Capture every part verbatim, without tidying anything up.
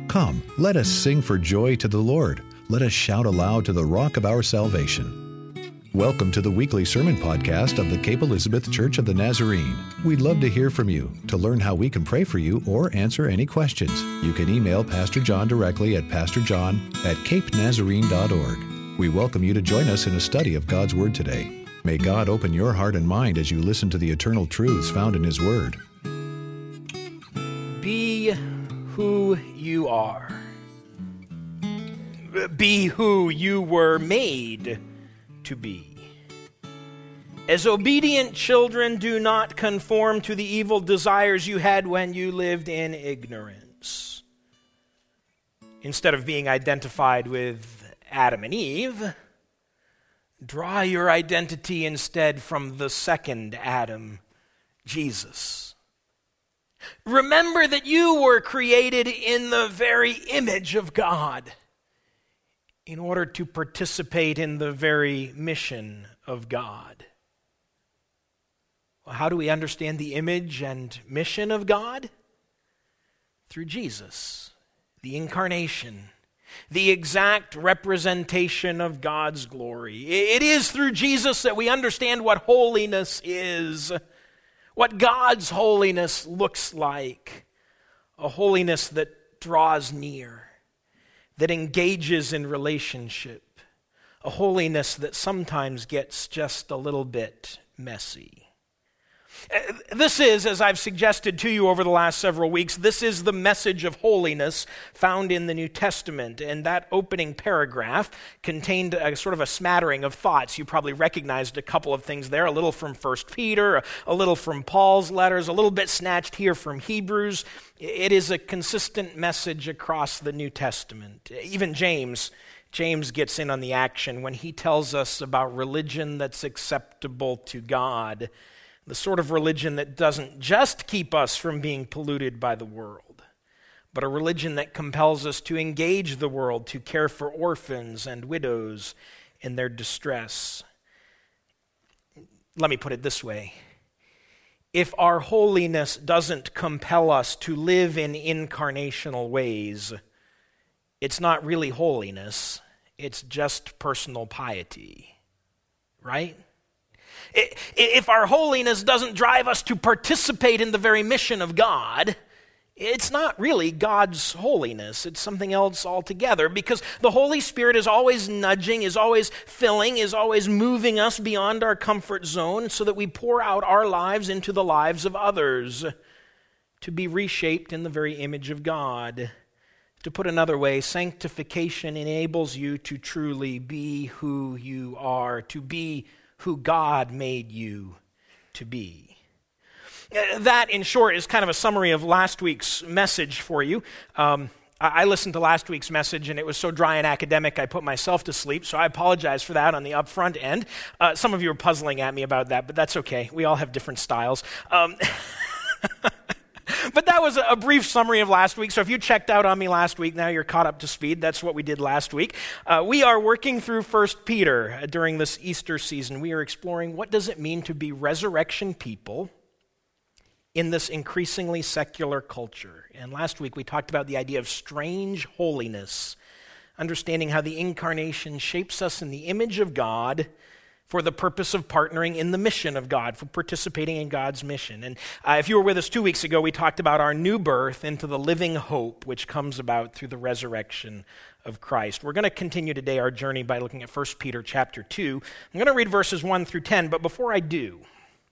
Come, let us sing for joy to the Lord. Let us shout aloud to the rock of our salvation. Welcome to the weekly sermon podcast of the Cape Elizabeth Church of the Nazarene. We'd love to hear from you. To learn how we can pray for you or answer any questions, you can email Pastor John directly at pastorjohn at cape nazarene dot org. We welcome you to join us in a study of God's Word today. May God open your heart and mind as you listen to the eternal truths found in His Word. Be who you are. Be who you were made to be. As obedient children, do not conform to the evil desires you had when you lived in ignorance. Instead of being identified with Adam and Eve, draw your identity instead from the second Adam, Jesus. Remember that you were created in the very image of God in order to participate in the very mission of God. Well, how do we understand the image and mission of God? Through Jesus, the incarnation, the exact representation of God's glory. It is through Jesus that we understand what holiness is, what God's holiness looks like, a holiness that draws near, that engages in relationship, a holiness that sometimes gets just a little bit messy. This is, as I've suggested to you over the last several weeks, this is the message of holiness found in the New Testament. And that opening paragraph contained a sort of a smattering of thoughts. You probably recognized a couple of things there, a little from First Peter, a little from Paul's letters, a little bit snatched here from Hebrews. It is a consistent message across the New Testament. Even James, James gets in on the action when he tells us about religion that's acceptable to God. The sort of religion that doesn't just keep us from being polluted by the world, but a religion that compels us to engage the world, to care for orphans and widows in their distress. Let me put it this way. If our holiness doesn't compel us to live in incarnational ways, it's not really holiness, it's just personal piety, right? If our holiness doesn't drive us to participate in the very mission of God, it's not really God's holiness. It's something else altogether, because the Holy Spirit is always nudging, is always filling, is always moving us beyond our comfort zone so that we pour out our lives into the lives of others to be reshaped in the very image of God. To put another way, sanctification enables you to truly be who you are, to be who God made you to be. That, in short, is kind of a summary of last week's message for you. Um, I listened to last week's message, and it was so dry and academic, I put myself to sleep, so I apologize for that on the upfront end. Uh, some of you are puzzling at me about that, but that's okay. We all have different styles. Um, But that was a brief summary of last week. So if you checked out on me last week, now you're caught up to speed. That's what we did last week. Uh, we are working through First Peter during this Easter season. We are exploring what does it mean to be resurrection people in this increasingly secular culture. And last week we talked about the idea of strange holiness, understanding how the incarnation shapes us in the image of God for the purpose of partnering in the mission of God, for participating in God's mission. And uh, if you were with us two weeks ago, we talked about our new birth into the living hope which comes about through the resurrection of Christ. We're going to continue today our journey by looking at First Peter chapter two. I'm going to read verses one through ten, but before I do,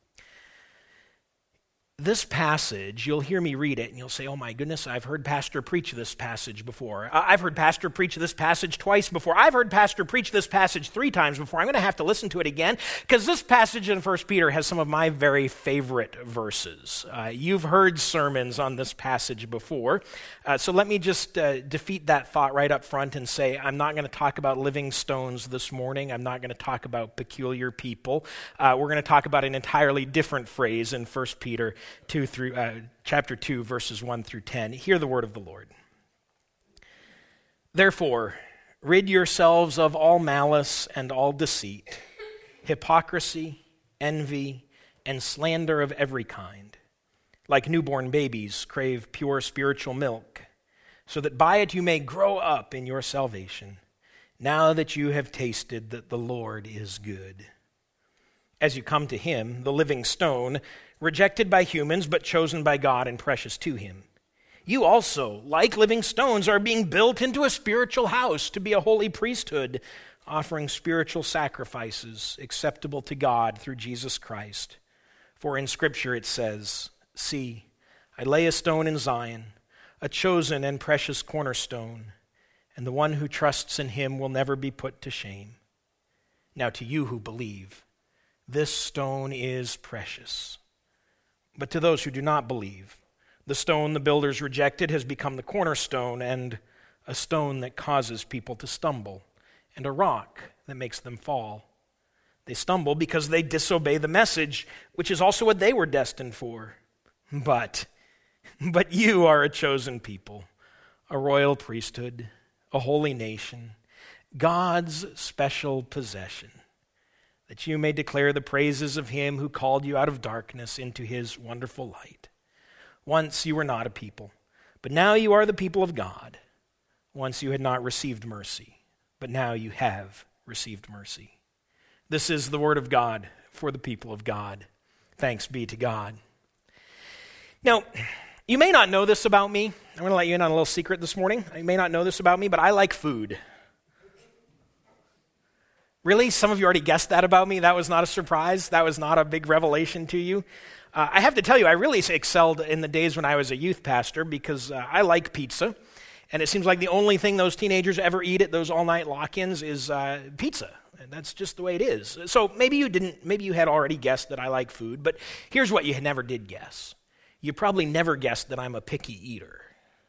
this passage, you'll hear me read it, and you'll say, oh my goodness, I've heard Pastor preach this passage before. I've heard Pastor preach this passage twice before. I've heard Pastor preach this passage three times before. I'm going to have to listen to it again, because this passage in First Peter has some of my very favorite verses. Uh, you've heard sermons on this passage before, uh, so let me just uh, defeat that thought right up front and say, I'm not going to talk about living stones this morning. I'm not going to talk about peculiar people. Uh, we're going to talk about an entirely different phrase in First Peter Two through uh, chapter two, verses one through ten. Hear the word of the Lord. Therefore, rid yourselves of all malice and all deceit, hypocrisy, envy, and slander of every kind. Like newborn babies, crave pure spiritual milk, so that by it you may grow up in your salvation, now that you have tasted that the Lord is good. As you come to him, the living stone, rejected by humans but chosen by God and precious to him, you also, like living stones, are being built into a spiritual house to be a holy priesthood, offering spiritual sacrifices acceptable to God through Jesus Christ. For in Scripture it says, "See, I lay a stone in Zion, a chosen and precious cornerstone, and the one who trusts in him will never be put to shame." Now to you who believe, this stone is precious. But to those who do not believe, the stone the builders rejected has become the cornerstone, and a stone that causes people to stumble, and a rock that makes them fall. They stumble because they disobey the message, which is also what they were destined for. But, but you are a chosen people, a royal priesthood, a holy nation, God's special possession, that you may declare the praises of him who called you out of darkness into his wonderful light. Once you were not a people, but now you are the people of God. Once you had not received mercy, but now you have received mercy. This is the word of God for the people of God. Thanks be to God. Now, you may not know this about me. I'm going to let you in on a little secret this morning. You may not know this about me, but I like food. Really? Some of you already guessed that about me? That was not a surprise? That was not a big revelation to you? Uh, I have to tell you, I really excelled in the days when I was a youth pastor because uh, I like pizza. And it seems like the only thing those teenagers ever eat at those all-night lock-ins is uh, pizza. And that's just the way it is. So maybe you didn't, maybe you had already guessed that I like food, but here's what you never did guess. You probably never guessed that I'm a picky eater.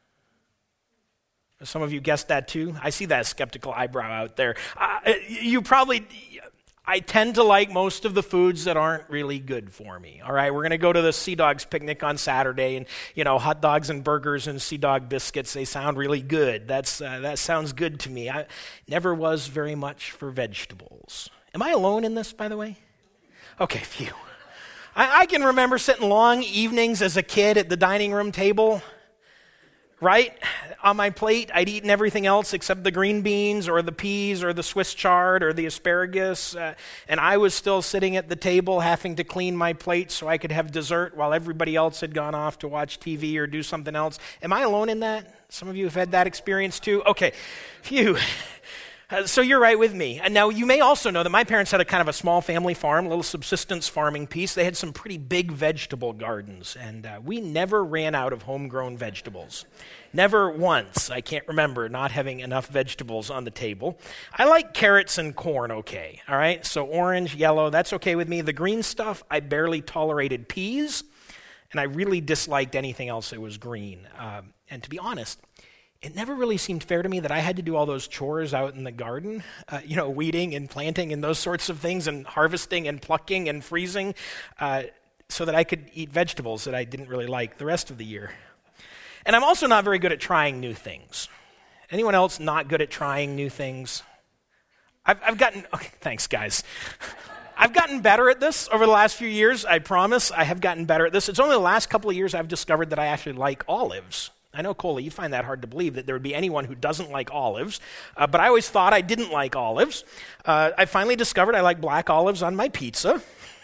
Some of you guessed that too. I see that skeptical eyebrow out there. Uh, you probably... I tend to like most of the foods that aren't really good for me, all right? We're going to go to the Sea Dogs picnic on Saturday, and, you know, hot dogs and burgers and Sea Dog biscuits, they sound really good. That's uh, that sounds good to me. I never was very much for vegetables. Am I alone in this, by the way? Okay, phew. I, I can remember sitting long evenings as a kid at the dining room table, right? On my plate, I'd eaten everything else except the green beans or the peas or the Swiss chard or the asparagus. Uh, and I was still sitting at the table having to clean my plate so I could have dessert while everybody else had gone off to watch T V or do something else. Am I alone in that? Some of you have had that experience too? Okay, phew. Uh, so you're right with me. And now you may also know that my parents had a kind of a small family farm, a little subsistence farming piece. They had some pretty big vegetable gardens, and uh, we never ran out of homegrown vegetables. Never once. I can't remember not having enough vegetables on the table. I like carrots and corn okay, all right? So orange, yellow, that's okay with me. The green stuff, I barely tolerated peas, and I really disliked anything else that was green. Um, and to be honest, it never really seemed fair to me that I had to do all those chores out in the garden, uh, you know, weeding and planting and those sorts of things and harvesting and plucking and freezing uh, so that I could eat vegetables that I didn't really like the rest of the year. And I'm also not very good at trying new things. Anyone else not good at trying new things? I've, I've gotten, okay, thanks guys. I've gotten better at this over the last few years, I promise. I have gotten better at this. It's only the last couple of years I've discovered that I actually like olives. I know, Coley, you find that hard to believe that there would be anyone who doesn't like olives, uh, but I always thought I didn't like olives. Uh, I finally discovered I like black olives on my pizza.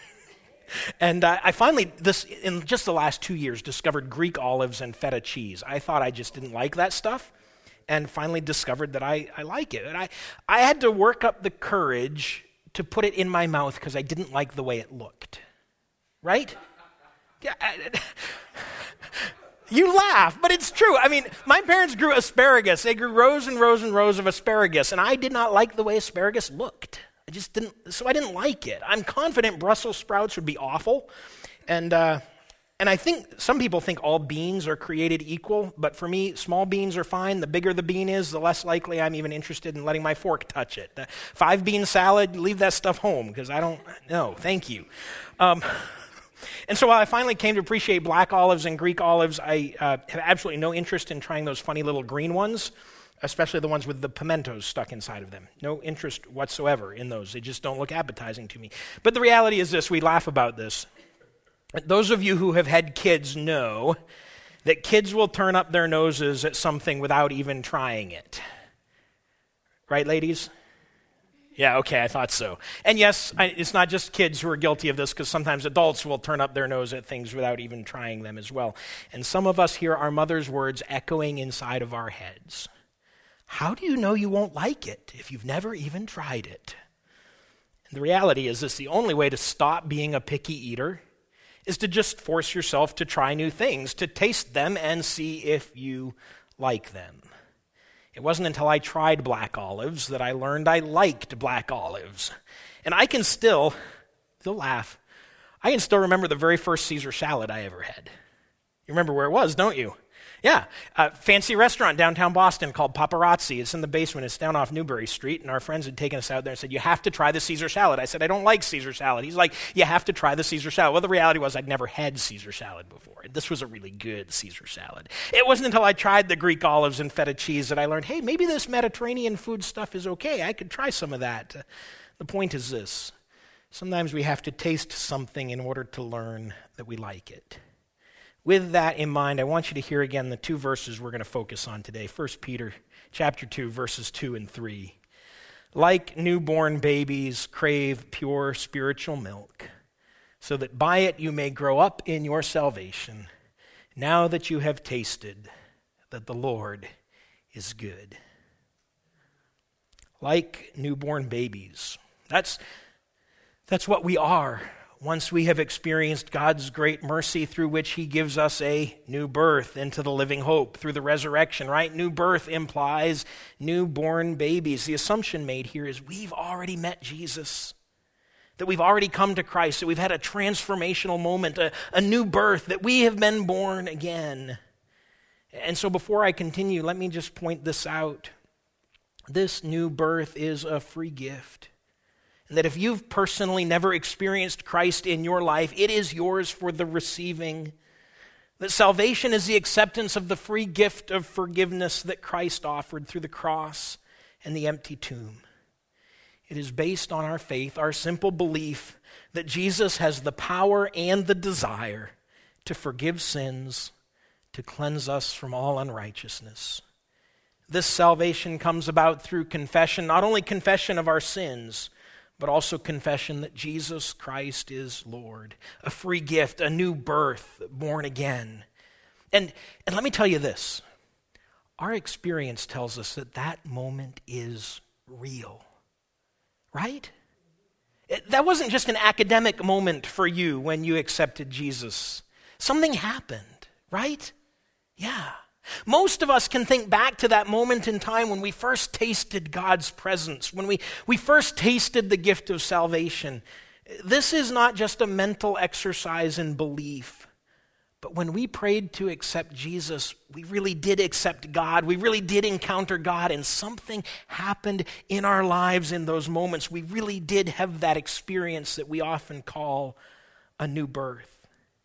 And uh, I finally, this in just the last two years, discovered Greek olives and feta cheese. I thought I just didn't like that stuff, and finally discovered that I, I like it. And I, I had to work up the courage to put it in my mouth because I didn't like the way it looked. Right? Yeah. I, You laugh, but it's true. I mean, my parents grew asparagus. They grew rows and rows and rows of asparagus, and I did not like the way asparagus looked. I just didn't, so I didn't like it. I'm confident Brussels sprouts would be awful, and uh, and I think some people think all beans are created equal, but for me, small beans are fine. The bigger the bean is, the less likely I'm even interested in letting my fork touch it. The five-bean salad, leave that stuff home, because I don't, no, thank you. Um And so while I finally came to appreciate black olives and Greek olives, I uh, have absolutely no interest in trying those funny little green ones, especially the ones with the pimentos stuck inside of them. No interest whatsoever in those. They just don't look appetizing to me. But the reality is this, we laugh about this. Those of you who have had kids know that kids will turn up their noses at something without even trying it. Right, ladies? Yeah, okay, I thought so. And yes, I, it's not just kids who are guilty of this, because sometimes adults will turn up their nose at things without even trying them as well. And some of us hear our mother's words echoing inside of our heads. How do you know you won't like it if you've never even tried it? And the reality is this: the only way to stop being a picky eater is to just force yourself to try new things, to taste them and see if you like them. It wasn't until I tried black olives that I learned I liked black olives. And I can still, still laugh, I can still remember the very first Caesar salad I ever had. You remember where it was, don't you? Yeah, a fancy restaurant downtown Boston called Paparazzi. It's in the basement. It's down off Newbury Street, and our friends had taken us out there and said, you have to try the Caesar salad. I said, I don't like Caesar salad. He's like, you have to try the Caesar salad. Well, the reality was I'd never had Caesar salad before. This was a really good Caesar salad. It wasn't until I tried the Greek olives and feta cheese that I learned, hey, maybe this Mediterranean food stuff is okay. I could try some of that. Uh, the point is this: sometimes we have to taste something in order to learn that we like it. With that in mind, I want you to hear again the two verses we're going to focus on today. First Peter chapter two, verses two and three. Like newborn babies, crave pure spiritual milk, so that by it you may grow up in your salvation, now that you have tasted that the Lord is good. Like newborn babies. That's, that's what we are. Once we have experienced God's great mercy through which he gives us a new birth into the living hope through the resurrection, right? New birth implies newborn babies. The assumption made here is we've already met Jesus, that we've already come to Christ, that we've had a transformational moment, a, a new birth, that we have been born again. And so before I continue, let me just point this out. This new birth is a free gift. And that if you've personally never experienced Christ in your life, it is yours for the receiving. That salvation is the acceptance of the free gift of forgiveness that Christ offered through the cross and the empty tomb. It is based on our faith, our simple belief that Jesus has the power and the desire to forgive sins, to cleanse us from all unrighteousness. This salvation comes about through confession, not only confession of our sins, but also confession that Jesus Christ is Lord, a free gift, a new birth, born again. And, and let me tell you this, our experience tells us that that moment is real, right? It, that wasn't just an academic moment for you when you accepted Jesus. Something happened, right? Yeah. Most of us can think back to that moment in time when we first tasted God's presence, when we, we first tasted the gift of salvation. This is not just a mental exercise in belief, but when we prayed to accept Jesus, we really did accept God. We really did encounter God, and something happened in our lives in those moments. We really did have that experience that we often call a new birth.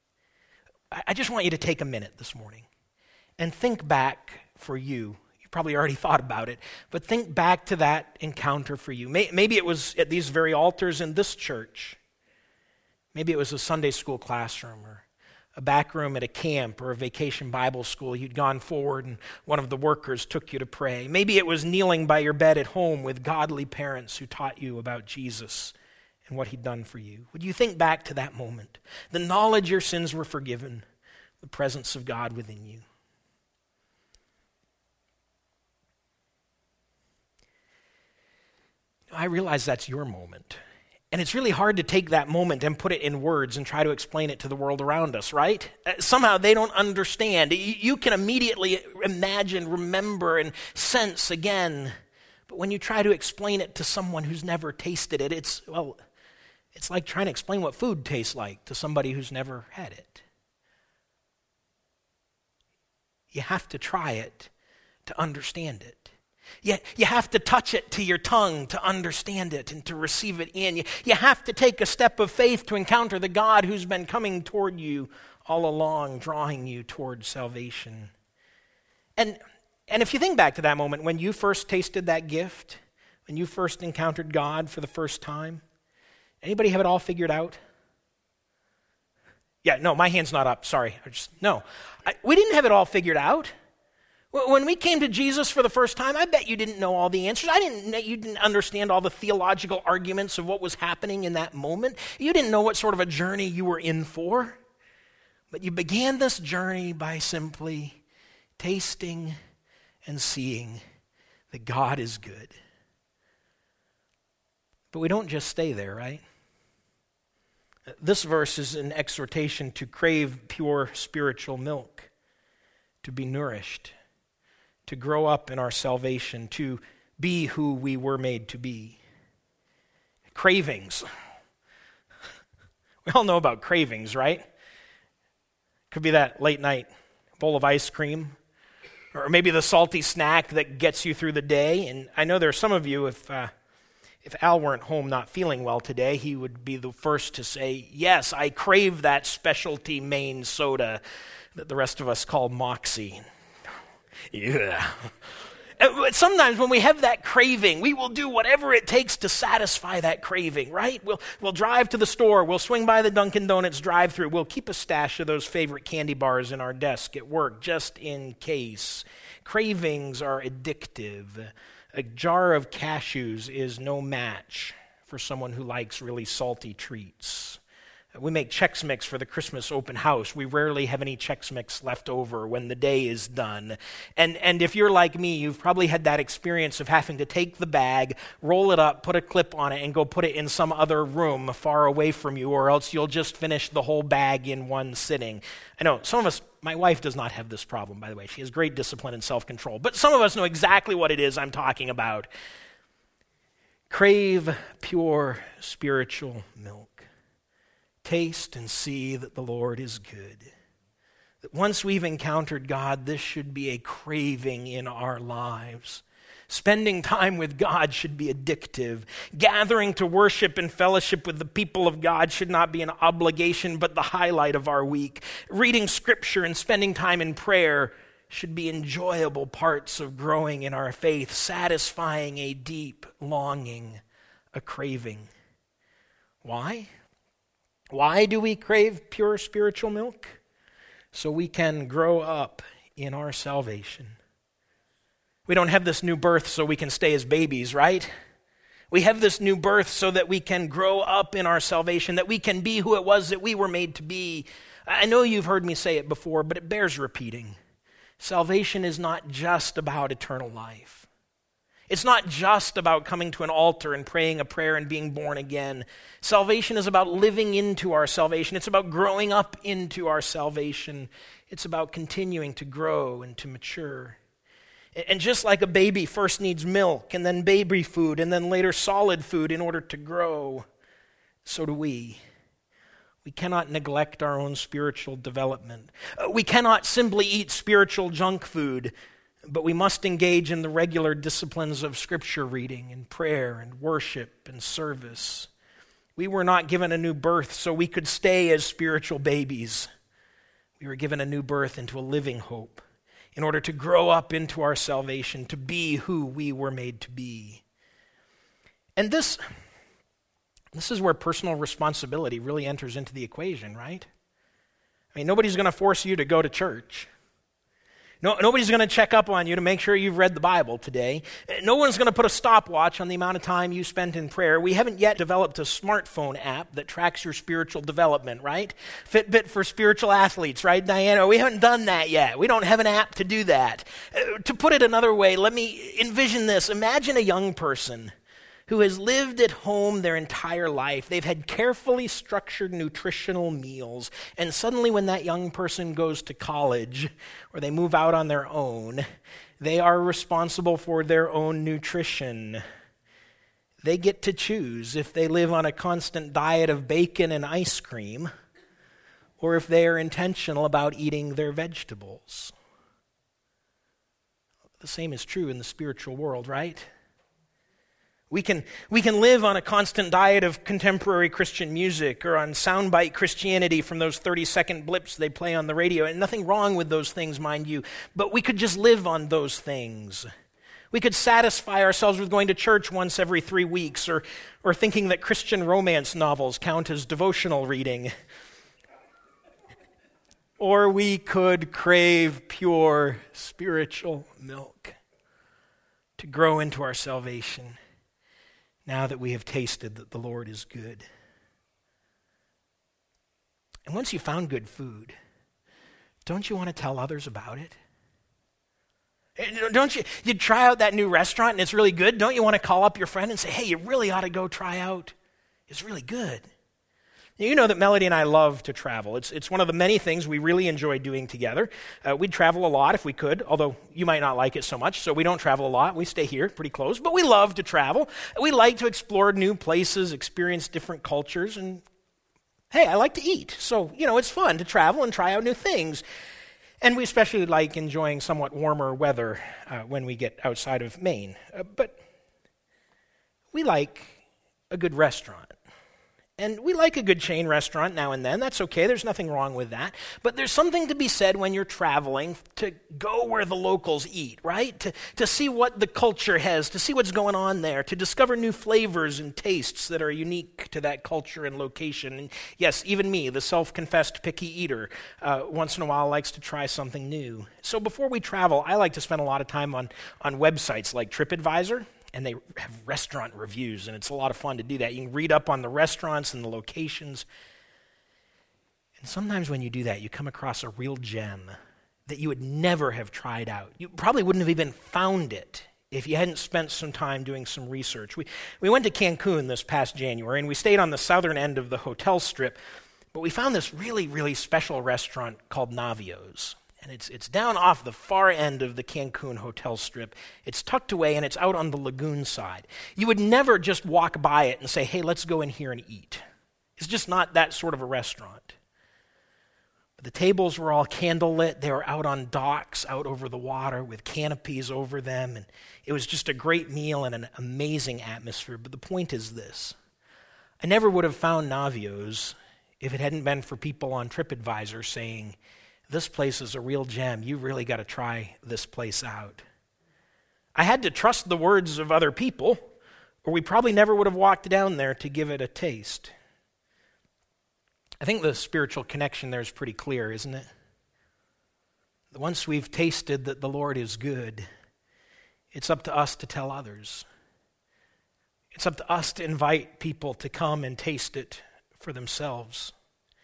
I just want you to take a minute this morning and think back for you. You probably already thought about it, but think back to that encounter for you. Maybe it was at these very altars in this church. Maybe it was a Sunday school classroom or a back room at a camp or a vacation Bible school. You'd gone forward and one of the workers took you to pray. Maybe it was kneeling by your bed at home with godly parents who taught you about Jesus and what he'd done for you. Would you think back to that moment? The knowledge your sins were forgiven, the presence of God within you. I realize that's your moment. And it's really hard to take that moment and put it in words and try to explain it to the world around us, right? Uh, somehow they don't understand. You, you can immediately imagine, remember, and sense again. But when you try to explain it to someone who's never tasted it, it's, well, it's like trying to explain what food tastes like to somebody who's never had it. You have to try it to understand it. You, you have to touch it to your tongue to understand it and to receive it in. You, you have to take a step of faith to encounter the God who's been coming toward you all along, drawing you toward salvation. And, and if you think back to that moment when you first tasted that gift, when you first encountered God for the first time, anybody have it all figured out? Yeah, no, my hand's not up. Sorry. I just, no. I, we didn't have it all figured out. When we came to Jesus for the first time, I bet you didn't know all the answers. I didn't. You didn't understand all the theological arguments of what was happening in that moment. You didn't know what sort of a journey you were in for. But you began this journey by simply tasting and seeing that God is good. But we don't just stay there, right? This verse is an exhortation to crave pure spiritual milk, to be nourished, to grow up in our salvation, to be who we were made to be. Cravings. We all know about cravings, right? Could be that late night bowl of ice cream, or maybe the salty snack that gets you through the day. And I know there are some of you, if uh, if Al weren't home not feeling well today, he would be the first to say, yes, I crave that specialty Maine soda that the rest of us call Moxie. Yeah. Sometimes when we have that craving, we will do whatever it takes to satisfy that craving, right? We'll, we'll drive to the store. We'll swing by the Dunkin' Donuts drive-thru. We'll keep a stash of those favorite candy bars in our desk at work just in case. Cravings are addictive. A jar of cashews is no match for someone who likes really salty treats. We make Chex Mix for the Christmas open house. We rarely have any Chex Mix left over when the day is done. And and if you're like me, you've probably had that experience of having to take the bag, roll it up, put a clip on it, and go put it in some other room far away from you, or else you'll just finish the whole bag in one sitting. I know some of us, my wife does not have this problem, by the way. She has great discipline and self-control. But some of us know exactly what it is I'm talking about. Crave pure spiritual milk. Taste and see that the Lord is good. That once we've encountered God, this should be a craving in our lives. Spending time with God should be addictive. Gathering to worship and fellowship with the people of God should not be an obligation, but the highlight of our week. Reading Scripture and spending time in prayer should be enjoyable parts of growing in our faith, satisfying a deep longing, a craving. Why? Why do we crave pure spiritual milk? So we can grow up in our salvation. We don't have this new birth so we can stay as babies, right? We have this new birth so that we can grow up in our salvation, that we can be who it was that we were made to be. I know you've heard me say it before, but it bears repeating. Salvation is not just about eternal life. It's not just about coming to an altar and praying a prayer and being born again. Salvation is about living into our salvation. It's about growing up into our salvation. It's about continuing to grow and to mature. And just like a baby first needs milk and then baby food and then later solid food in order to grow, so do we. We cannot neglect our own spiritual development. We cannot simply eat spiritual junk food, but we must engage in the regular disciplines of Scripture reading and prayer and worship and service. We were not given a new birth so we could stay as spiritual babies. We were given a new birth into a living hope in order to grow up into our salvation, to be who we were made to be. And this, this is where personal responsibility really enters into the equation, right? I mean, nobody's going to force you to go to church. No, nobody's going to check up on you to make sure you've read the Bible today. No one's going to put a stopwatch on the amount of time you spent in prayer. We haven't yet developed a smartphone app that tracks your spiritual development, right? Fitbit for spiritual athletes, right, Diana? We haven't done that yet. We don't have an app to do that. Uh, to put it another way, let me envision this. Imagine a young person who has lived at home their entire life. They've had carefully structured nutritional meals, and suddenly when that young person goes to college or they move out on their own, they are responsible for their own nutrition. They get to choose if they live on a constant diet of bacon and ice cream or if they are intentional about eating their vegetables. The same is true in the spiritual world, right? We can, we can live on a constant diet of contemporary Christian music or on soundbite Christianity from those thirty-second blips they play on the radio. And nothing wrong with those things, mind you. But we could just live on those things. We could satisfy ourselves with going to church once every three weeks or, or thinking that Christian romance novels count as devotional reading. or we could crave pure spiritual milk to grow into our salvation now that we have tasted that the Lord is good. And once you've found good food, don't you want to tell others about it? Don't you, you try out that new restaurant and it's really good. Don't you want to call up your friend and say, hey, you really ought to go try out. It's really good. You know that Melody and I love to travel. It's, it's one of the many things we really enjoy doing together. Uh, we'd travel a lot if we could, although you might not like it so much, so we don't travel a lot. We stay here pretty close, but we love to travel. We like to explore new places, experience different cultures, and hey, I like to eat. So, you know, it's fun to travel and try out new things. And we especially like enjoying somewhat warmer weather uh, when we get outside of Maine. Uh, but we like a good restaurant. And we like a good chain restaurant now and then. That's okay. There's nothing wrong with that. But there's something to be said when you're traveling to go where the locals eat, right? To, to see what the culture has, to see what's going on there, to discover new flavors and tastes that are unique to that culture and location. And yes, even me, the self-confessed picky eater, uh, once in a while likes to try something new. So before we travel, I like to spend a lot of time on, on websites like TripAdvisor. And they have restaurant reviews, and it's a lot of fun to do that. You can read up on the restaurants and the locations. And sometimes when you do that, you come across a real gem that you would never have tried out. You probably wouldn't have even found it if you hadn't spent some time doing some research. We, we went to Cancun this past January, and we stayed on the southern end of the hotel strip, but we found this really, really special restaurant called Navio's. And it's it's down off the far end of the Cancun hotel strip. It's tucked away, and it's out on the lagoon side. You would never just walk by it and say, hey, let's go in here and eat. It's just not that sort of a restaurant. But the tables were all candlelit. They were out on docks, out over the water with canopies over them. And it was just a great meal and an amazing atmosphere. But the point is this. I never would have found Navio's if it hadn't been for people on TripAdvisor saying, this place is a real gem. You really got to try this place out. I had to trust the words of other people, or we probably never would have walked down there to give it a taste. I think the spiritual connection there is pretty clear, isn't it? Once we've tasted that the Lord is good, it's up to us to tell others. It's up to us to invite people to come and taste it for themselves.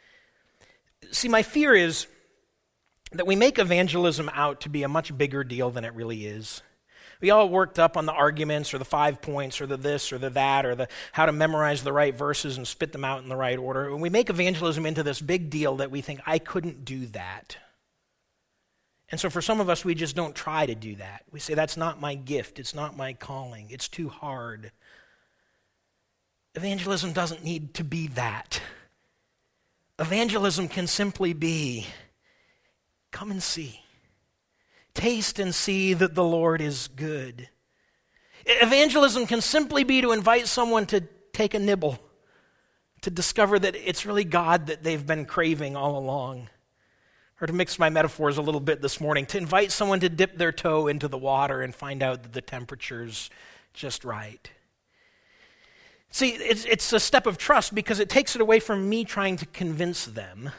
See, my fear is that we make evangelism out to be a much bigger deal than it really is. We all worked up on the arguments or the five points or the this or the that or the how to memorize the right verses and spit them out in the right order. And we make evangelism into this big deal that we think, I couldn't do that. And so for some of us, we just don't try to do that. We say, that's not my gift. It's not my calling. It's too hard. Evangelism doesn't need to be that. Evangelism can simply be, come and see. Taste and see that the Lord is good. Evangelism can simply be to invite someone to take a nibble, to discover that it's really God that they've been craving all along. Or to mix my metaphors a little bit this morning, to invite someone to dip their toe into the water and find out that the temperature's just right. See, it's, it's a step of trust because it takes it away from me trying to convince them.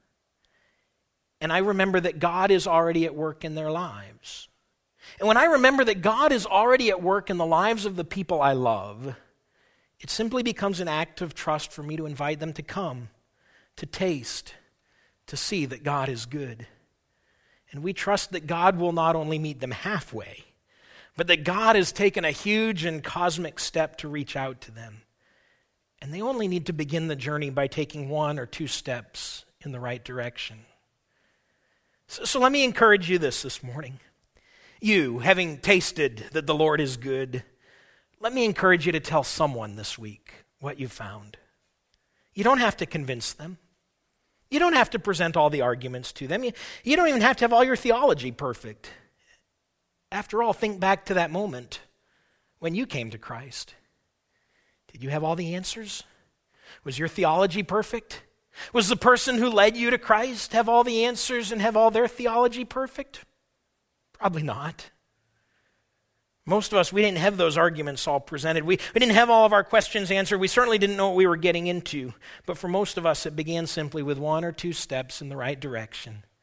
And I remember that God is already at work in their lives. And when I remember that God is already at work in the lives of the people I love, it simply becomes an act of trust for me to invite them to come, to taste, to see that God is good. And we trust that God will not only meet them halfway, but that God has taken a huge and cosmic step to reach out to them. And they only need to begin the journey by taking one or two steps in the right direction. So, so let me encourage you this this morning. You, having tasted that the Lord is good, let me encourage you to tell someone this week what you found. You don't have to convince them. You don't have to present all the arguments to them. You, you don't even have to have all your theology perfect. After all, think back to that moment when you came to Christ. Did you have all the answers? Was your theology perfect? Was the person who led you to Christ have all the answers and have all their theology perfect? Probably not. Most of us, we didn't have those arguments all presented. We, we didn't have all of our questions answered. We certainly didn't know what we were getting into. But for most of us, it began simply with one or two steps in the right direction.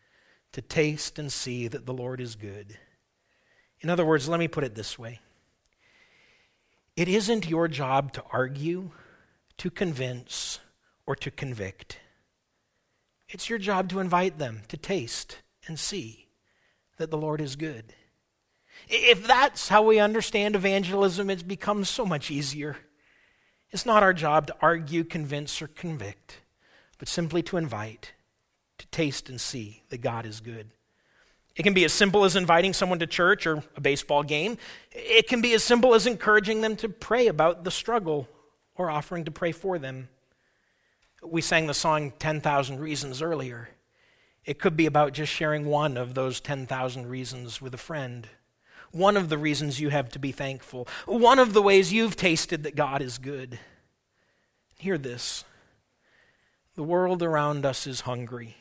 to taste and see that the Lord is good. In other words, let me put it this way. It isn't your job to argue, to convince, or to convict. It's your job to invite them to taste and see that the Lord is good. If that's how we understand evangelism, it becomes so much easier. It's not our job to argue, convince, or convict, but simply to invite, to taste and see that God is good. It can be as simple as inviting someone to church or a baseball game. It can be as simple as encouraging them to pray about the struggle or offering to pray for them. We sang the song ten thousand Reasons earlier. It could be about just sharing one of those ten thousand reasons with a friend. One of the reasons you have to be thankful. One of the ways you've tasted that God is good. Hear this. The world around us is hungry.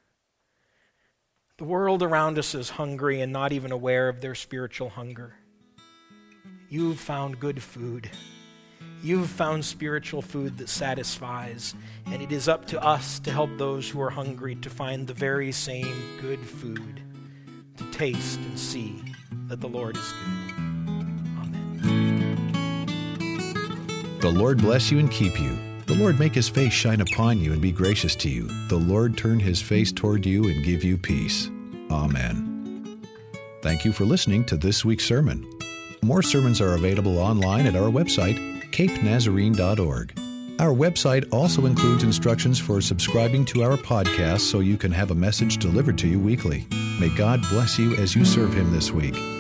The world around us is hungry and not even aware of their spiritual hunger. You've found good food. You've found spiritual food that satisfies, and it is up to us to help those who are hungry to find the very same good food, to taste and see that the Lord is good. Amen. The Lord bless you and keep you. The Lord make his face shine upon you and be gracious to you. The Lord turn his face toward you and give you peace. Amen. Thank you for listening to this week's sermon. More sermons are available online at our website, cape nazarene dot org. Our website also includes instructions for subscribing to our podcast so you can have a message delivered to you weekly. May God bless you as you serve him this week.